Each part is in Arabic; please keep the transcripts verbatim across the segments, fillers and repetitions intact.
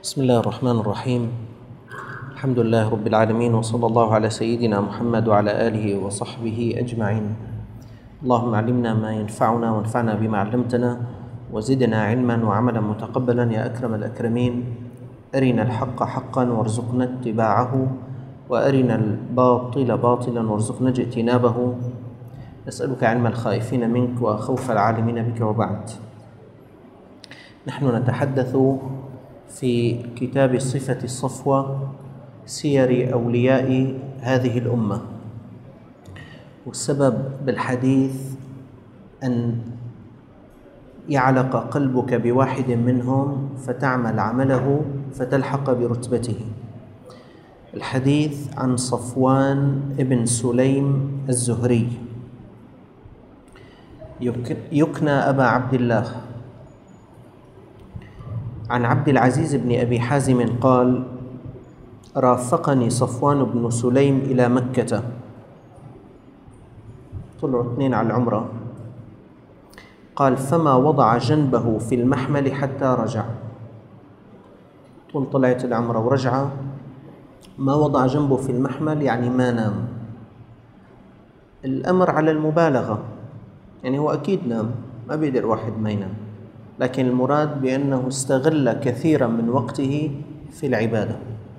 بسم الله الرحمن الرحيم. الحمد لله رب العالمين، وصلى الله على سيدنا محمد وعلى آله وصحبه أجمعين. اللهم علمنا ما ينفعنا وانفعنا بما علمتنا وزدنا علما وعملا متقبلا يا أكرم الأكرمين. أرنا الحق حقا وارزقنا اتباعه، وأرنا الباطل باطلا وارزقنا اجتنابه. نسألك علم الخائفين منك وخوف العالمين بك. وبعد، نحن نتحدث في كتاب صفة الصفوة، سير أولياء هذه الأمة. والسبب بالحديث أن يعلق قلبك بواحد منهم فتعمل عمله فتلحق برتبته. الحديث عن صفوان ابن سليم الزهري، يكنى أبا عبد الله، عن عبد العزيز بن أبي حازم قال: رافقني صفوان بن سليم إلى مكة. طلعوا اثنين على العمرة. قال: فما وضع جنبه في المحمل حتى رجع. طول طلعت العمرة ورجعة، ما وضع جنبه في المحمل يعني ما نام. الأمر على المبالغة، يعني هو أكيد نام، ما بيقدر واحد ما ينام، لكن المراد بأنه استغل كثيرا من وقته في العبادة.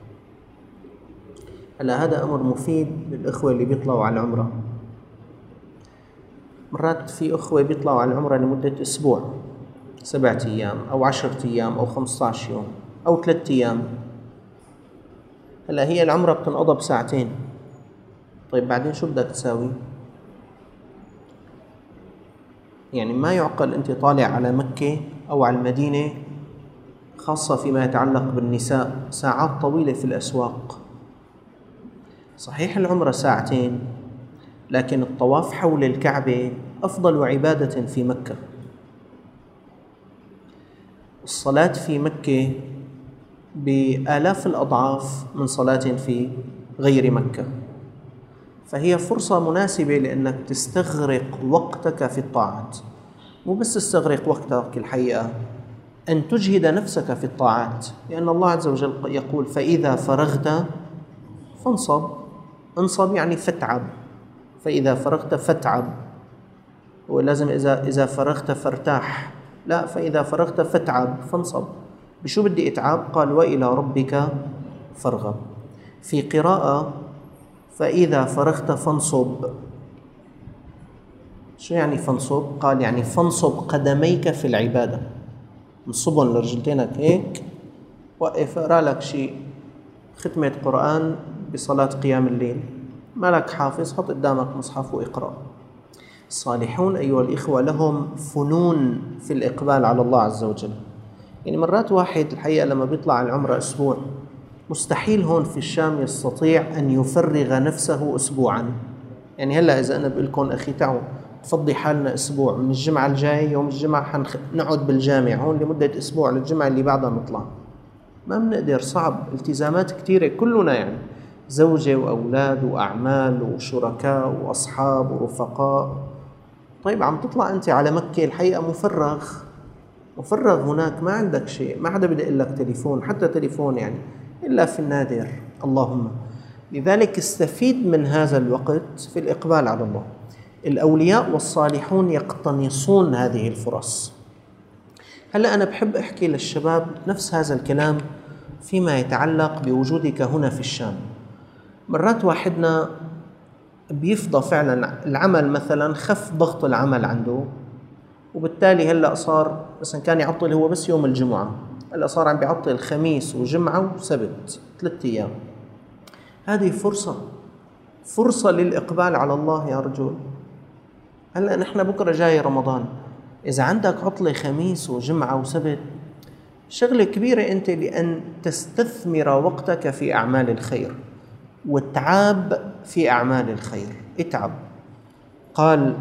هلا هذا أمر مفيد للإخوة اللي بيطلعوا على العمرة. مرات في أخوة بيطلعوا على العمرة لمدة أسبوع، سبعة أيام أو عشرة أيام أو خمسة عشر يوم أو ثلاثة أيام. هلا هي العمرة بتنقضى بساعتين، طيب بعدين شو بدك تساوي؟ يعني ما يعقل أنت طالع على مكة أو على المدينة، خاصة فيما يتعلق بالنساء، ساعات طويلة في الأسواق. صحيح العمرة ساعتين، لكن الطواف حول الكعبة أفضل عبادة في مكة. الصلاة في مكة بآلاف الأضعاف من صلاة في غير مكة، فهي فرصة مناسبة لأنك تستغرق وقتك في الطاعات. مو بس تستغرق وقتك، الحقيقة أن تجهد نفسك في الطاعات، لأن الله عز وجل يقول: فإذا فرغت فانصب. انصب يعني فتعب، فإذا فرغت فتعب. ولازم إذا إذا فرغت فارتاح، لا، فإذا فرغت فتعب فانصب. بشو بدي اتعب؟ قال: وإلى ربك فارغب. في قراءة: فإذا فرغت فانصب. شو يعني فانصب؟ قال: يعني فانصب قدميك في العبادة، انصبهم لرجلتينك هيك، وقف اقرأ لك شيء، ختمة قرآن بصلاة قيام الليل، ما لك حافظ، حط قدامك مصحف واقرأ. الصالحون أيها الإخوة لهم فنون في الإقبال على الله عز وجل. يعني مرات واحد الحقيقة لما بيطلع على العمرة أسبوع، مستحيل هون في الشام يستطيع أن يفرغ نفسه أسبوعا. يعني هلأ إذا أنا بقول لكم أخي تعوا تفضي حالنا أسبوع، من الجمعة الجاي يوم الجمعة حنقعد بالجامع هون لمدة أسبوع، للجمعة اللي بعدها نطلع، ما بنقدر، صعب، التزامات كثيرة كلنا، يعني زوجة وأولاد وأعمال وشركاء وأصحاب ورفقاء. طيب عم تطلع أنت على مكة، الحقيقة مفرغ مفرغ هناك، ما عندك شيء، ما حدا بدأ لك تليفون، حتى تليفون يعني إلا في النادر اللهم. لذلك استفيد من هذا الوقت في الإقبال على الله. الأولياء والصالحون يقتنصون هذه الفرص. هلأ أنا بحب أحكي للشباب نفس هذا الكلام فيما يتعلق بوجودك هنا في الشام. مرات واحدنا بيفضى فعلا العمل، مثلا خف ضغط العمل عنده، وبالتالي هلأ صار مثلا كان يعطل هو بس يوم الجمعة، هلأ صار عم بيعطل خميس وجمعة وسبت، ثلاثة أيام. هذه فرصة فرصة للإقبال على الله يا رجل. هلأ نحن بكرة جاي رمضان، إذا عندك عطلة خميس وجمعة وسبت، شغلة كبيرة أنت لأن تستثمر وقتك في أعمال الخير، وتعاب في أعمال الخير، اتعب. قال: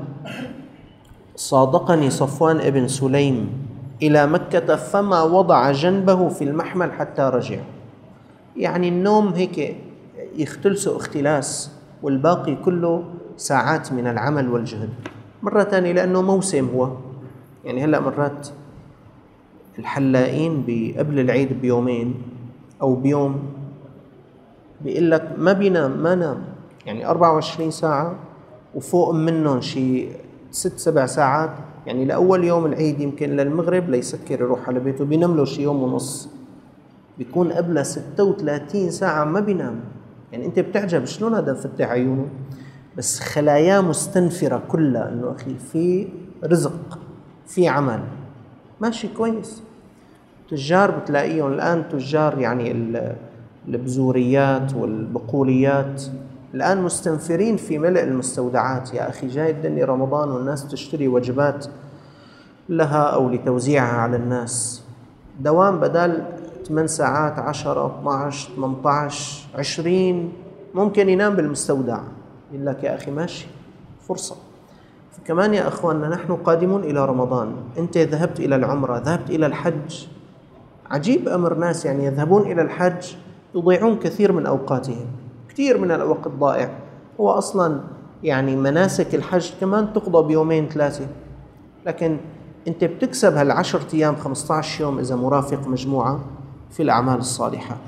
صادقني صفوان ابن سليم إلى مكة فما وضع جنبه في المحمل حتى رجع. يعني النوم هيك يختلسه اختلاس، والباقي كله ساعات من العمل والجهد. مرة تانية لأنه موسم هو، يعني هلأ مرات الحلاقين قبل العيد بيومين أو بيوم، بيقول لك ما بينام، ما نام، يعني أربعة وعشرين ساعة وفوق منهم شي ست سبع ساعات، يعني لأول يوم العيد يمكن للمغرب ليسكر يروح على بيته، بينام له شي يوم ونص، بيكون قبلها ستة وثلاثين ساعة ما بينام. يعني أنت بتعجب شلون هذا مفتح عيونه، بس خلاياه مستنفرة كلها إنه أخي في رزق، في عمل ماشي كويس. تجار بتلاقيهم الآن تجار يعني البزوريات والبقوليات الآن مستنفرين في ملء المستودعات. يا أخي جاي الدنيا رمضان والناس تشتري وجبات لها أو لتوزيعها على الناس، دوام بدل ثمان ساعات عشرة اثنا عشر ثمانية عشر عشرين ممكن ينام بالمستودع. يقول لك يا أخي ماشي فرصة. فكمان يا أخواننا نحن قادمون إلى رمضان، أنت ذهبت إلى العمرة، ذهبت إلى الحج، عجيب أمر ناس يعني يذهبون إلى الحج يضيعون كثير من أوقاتهم، كثير من الوقت ضائع. هو أصلا يعني مناسك الحج كمان تقضى بيومين ثلاثة، لكن أنت بتكسب هالعشر أيام خمسة عشر يوم إذا مرافق مجموعة في الأعمال الصالحات.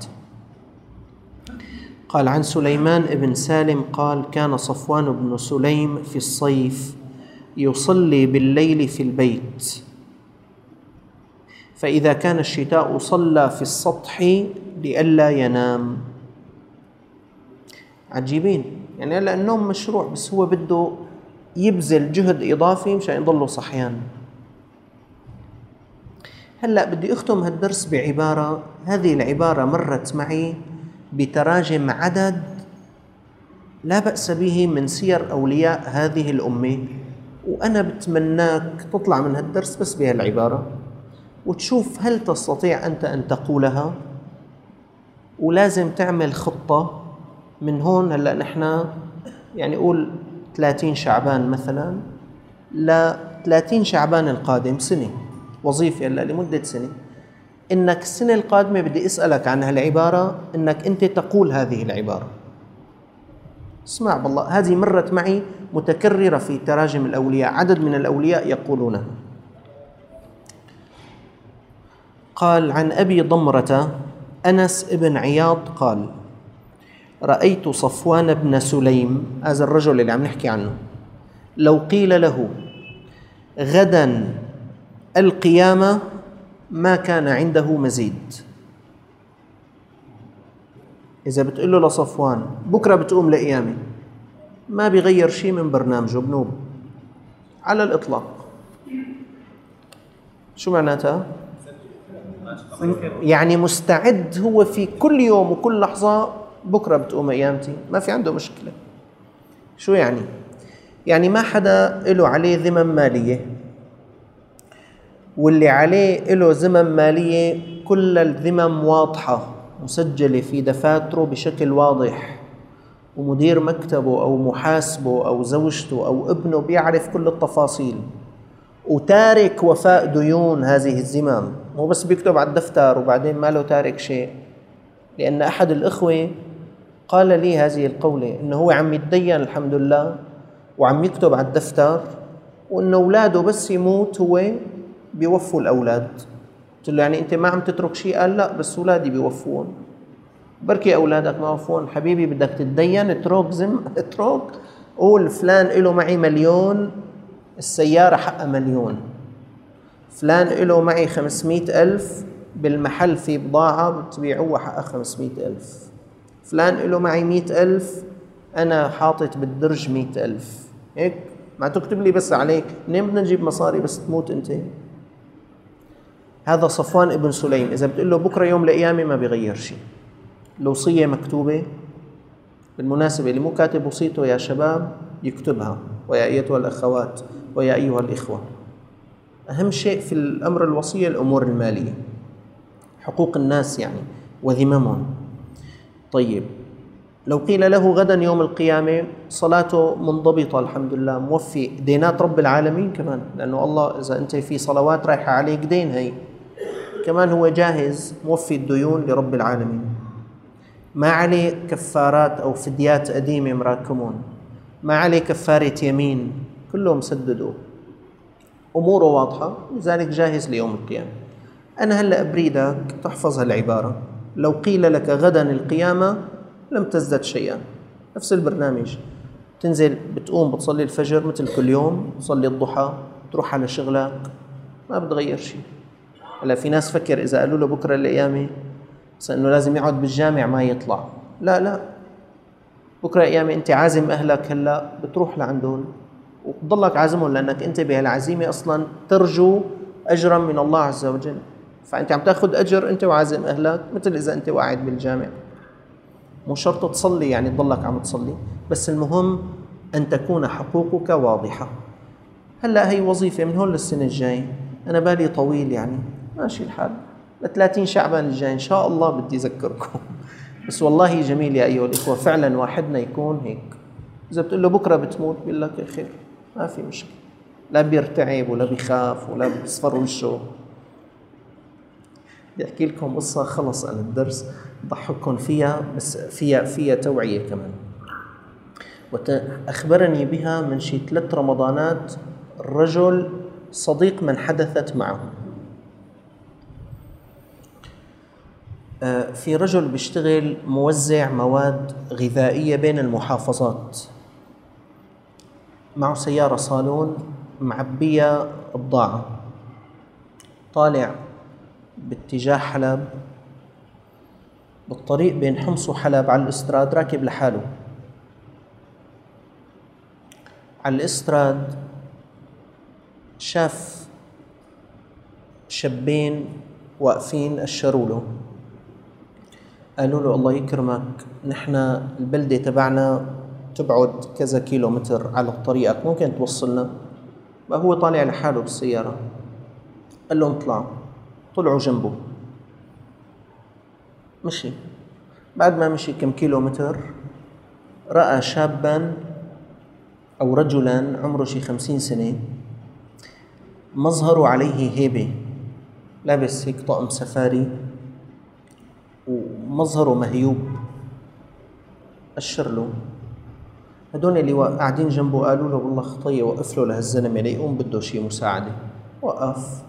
قال عن سليمان بن سالم قال كان صفوان بن سليم في الصيف يصلي بالليل في البيت، فإذا كان الشتاء صلى في السطح لئلا ينام. عجيبين، يعني هلا النوم مشروع بس هو بده يبذل جهد إضافي مشان يضله صحيان. هلا بدي أختم هالدرس بعبارة، هذه العبارة مرت معي بتراجم عدد لا بأس به من سير أولياء هذه الأمة، وأنا بتمناك تطلع من هالدرس بس بهالعبارة وتشوف هل تستطيع أنت أن تقولها، ولازم تعمل خطة من هون. هلأ نحن يعني قول ثلاثين شعبان مثلا، ل ثلاثين شعبان القادم سنة وظيفة هلأ لمدة سنة، إنك السنة القادمة بدي أسألك عن هالعبارة، إنك أنت تقول هذه العبارة. اسمع بالله، هذه مرت معي متكررة في تراجم الأولياء، عدد من الأولياء يقولونها. قال عن أبي ضمرة أنس بن عياض قال رأيت صفوان بن سليم، هذا الرجل اللي عم نحكي عنه، لو قيل له غدا القيامة ما كان عنده مزيد. إذا بتقول له لصفوان بكرة بتقوم لقيامة، ما بيغير شيء من برنامجه بنوب على الإطلاق. شو معناتها؟ يعني مستعد هو في كل يوم وكل لحظة، بكرة بتقوم قيامتي، ما في عنده مشكلة. شو يعني؟ يعني ما حدا له عليه ذمم مالية، واللي عليه له ذمم مالية كل الذمم واضحة مسجلة في دفاتره بشكل واضح، ومدير مكتبه أو محاسبه أو زوجته أو ابنه بيعرف كل التفاصيل، وتارك وفاء ديون هذه الذمم، مو بس بيكتب على الدفتر وبعدين ما له تارك شيء. لأن أحد الإخوة قال لي هذه القولة، إنه هو عم يتدين الحمد لله وعم يكتب على الدفتر، وإنه أولاده بس يموت هو بيوفوا الأولاد. قلت له يعني أنت ما عم تترك شيء؟ قال لا بس أولادي بيوفون. بركي أولادك ما وفون حبيبي، بدك تتدين اترك زم اترك، قول فلان إله معي مليون، السيارة حقها مليون، فلان إله معي خمسمائة ألف، بالمحل في بضاعة بتبيعوها حقها خمسمائة ألف، فلان إله معي مئة ألف، أنا حاطط بالدرج مئة ألف. هيك ما تكتب لي بس عليك، منين بدنا نجيب مصاري بس تموت أنت؟ هذا صفوان ابن سليم، إذا بتقول له بكرة يوم القيامة ما بيغير شيء. الوصية مكتوبة، بالمناسبة اللي مو كاتب وصيته يا شباب يكتبها، ويا أيتها الأخوات ويا أيها الإخوة. أهم شيء في الأمر الوصية الأمور المالية، حقوق الناس يعني وذممهم. طيب لو قيل له غدا يوم القيامة صلاته منضبطة الحمد لله، موفي دينات رب العالمين كمان، لأنه الله إذا أنت في صلوات رايحة عليك دين، هي كمان هو جاهز موفي الديون لرب العالمين، ما عليه كفارات أو فديات قديمة مراكمون، ما عليه كفارة يمين، كله مسدده، أموره واضحة، لذلك جاهز ليوم القيامة. أنا هلأ بريدك تحفظ هالعبارة، لو قيل لك غدا القيامة لم تزدد شيئا، نفس البرنامج. تنزل بتقوم بتصلي الفجر مثل كل يوم، تصلي الضحى، تروح على شغلك، ما بتغير شيء. هلا في ناس فكر إذا قالوا له بكرة القيامة بس إنه لازم يقعد بالجامع ما يطلع. لا لا، بكرة القيامة أنت عازم أهلك هلا بتروح لعندهم وبتضلك عازمهم، لأنك أنت بهالعزيمة أصلا ترجو أجرا من الله عز وجل، فأنت عم تاخذ أجر أنت وعازم أهلك مثل إذا أنت قاعد بالجامع. مو شرط تصلي يعني تضلك عم تصلي، بس المهم أن تكون حقوقك واضحة. هلا هي وظيفة من هون للسنة الجاي، أنا بالي طويل يعني ماشي الحال، لثلاثين شعبان الجاي إن شاء الله بدي أذكركم. بس والله جميل يا أيها الإخوة فعلا واحدنا يكون هيك، إذا بتقول له بكرة بتموت بيقول لك خير ما في مشكلة، لا بيرتعب ولا بيخاف ولا بيصفر وشه. بدي أحكي لكم قصة خلص عن الدرس ضحككم فيها، بس فيها فيها توعية كمان. وأخبرني بها من شي ثلاث رمضانات رجل صديق من حدثت معه. في رجل بيشتغل موزع مواد غذائية بين المحافظات، معه سيارة صالون معبية بضاعة، طالع باتجاه حلب بالطريق بين حمص وحلب على الاستراد، راكب لحاله على الاستراد، شاف شابين واقفين أشروا له، قالوا له الله يكرمك نحن البلدة تبعنا تبعد كذا كيلو متر على طريقك، ممكن توصلنا؟ ما هو طالع لحاله بالسيارة. قال لهم اطلعوا، طلعوا جنبه، مشي. بعد ما مشي كم كيلو متر رأى شابا أو رجلا عمره شي خمسين سنة، مظهره عليه هيبة، لابس هيك طقم سفاري ومظهره مهيوب. أشر له، هدول اللي قاعدين جنبه قالوا له والله خطية وقف له لهالزلمة ليقوم بده شي مساعدة. وقف،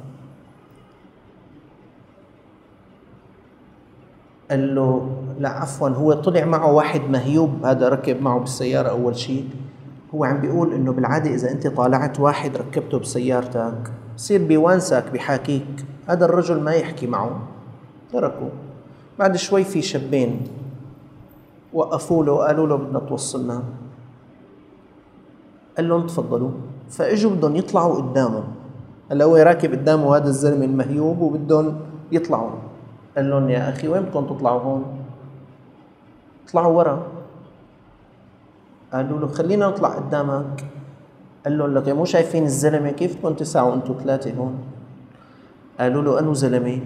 قال له لا عفوا، هو طلع معه واحد مهيوب، هذا ركب معه بالسيارة أول شيء. هو عم بيقول إنه بالعادة إذا أنت طالعت واحد ركبته بسيارتك بصير بيوانسك بيحاكيك، هذا الرجل ما يحكي معه، تركه. بعد شوي في شابين وقفوا له قالوا له بدنا توصلنا، قال لهم تفضلوا. فاجوا بدهم يطلعوا قدامه، هلا هو راكب قدامه هذا الزلمه المهيوب وبدهم يطلعوا. قال لهم يا اخي وين بدكم تطلعوا هون؟ اطلعوا ورا. قالوا له خلينا نطلع قدامك. قال لهم لك مو شايفين الزلمه كيف بدكم تسعوا انتم ثلاثه هون؟ قالوا له انو زلمه؟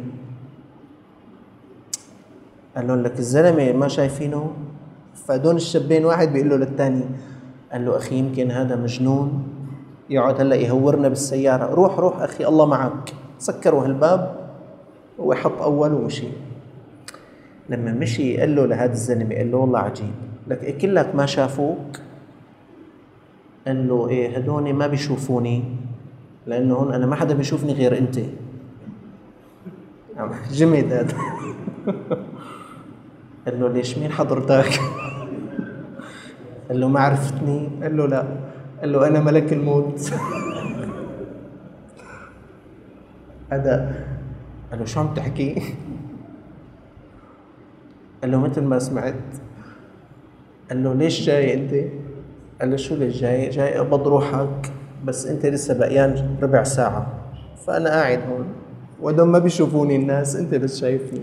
قال لهم لك الزلمه ما شايفينه؟ فهدول الشابين واحد بيقول له للثاني، قال له أخي يمكن هذا مجنون يقعد هلأ يهورنا بالسيارة، روح روح أخي الله معك. سكروا هالباب هو حط أول ومشي. لما مشي قال له لهذا الزلمة، قال له والله عجيب لك كلك ما شافوك؟ قال له إيه هدول ما بيشوفوني لأنه هون أنا ما حدا بيشوفني غير أنت. جمد هذا. قال له ليش مين حضرتك؟ قال له ما عرفتني؟ قال له لا. قال له أنا ملك الموت. هذا قال له شو عم تحكي؟ قال له مثل ما سمعت. قال له ليش جاي أنت؟ قال له شو ليش جاي؟ جاي أقبض روحك، بس أنت لسه بقيان ربع ساعة، فأنا قاعد هون وهدول ما بيشوفوني الناس، أنت بس شايفني.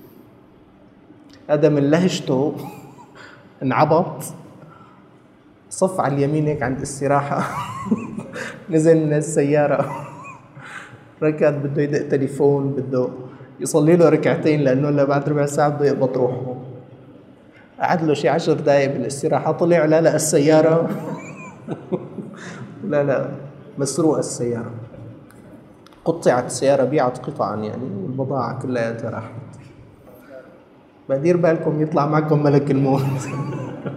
هذا من لهجته انعبط، صف على اليمين هيك عند استراحة. نزل من السيارة، ركض بده يدق تليفون، بده يصلي له ركعتين لأنه لا بعد ربع ساعة بده يقبض روحه. قعد له شي عشر دقايق بالاستراحة، طلع لا لا السيارة لا لا مسروقة السيارة، قطعت السيارة، بيعت قطعا يعني البضاعة كلها راحت. بدير بالكم يطلع معكم ملك الموت.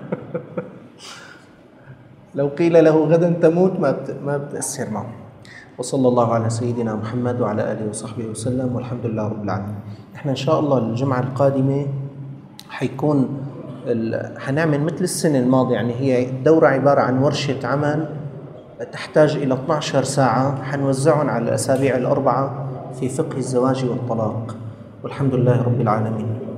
لو قيل له غدا تموت ما ما بتأثر معه. وصلى الله على سيدنا محمد وعلى آله وصحبه وسلم، والحمد لله رب العالمين. احنا إن شاء الله الجمعة القادمة حيكون ال... حنعمل مثل السنة الماضية، يعني هي الدورة عبارة عن ورشة عمل تحتاج إلى اثنتي عشرة ساعة، حنوزعهم على الأسابيع الأربعة في فقه الزواج والطلاق، والحمد لله رب العالمين.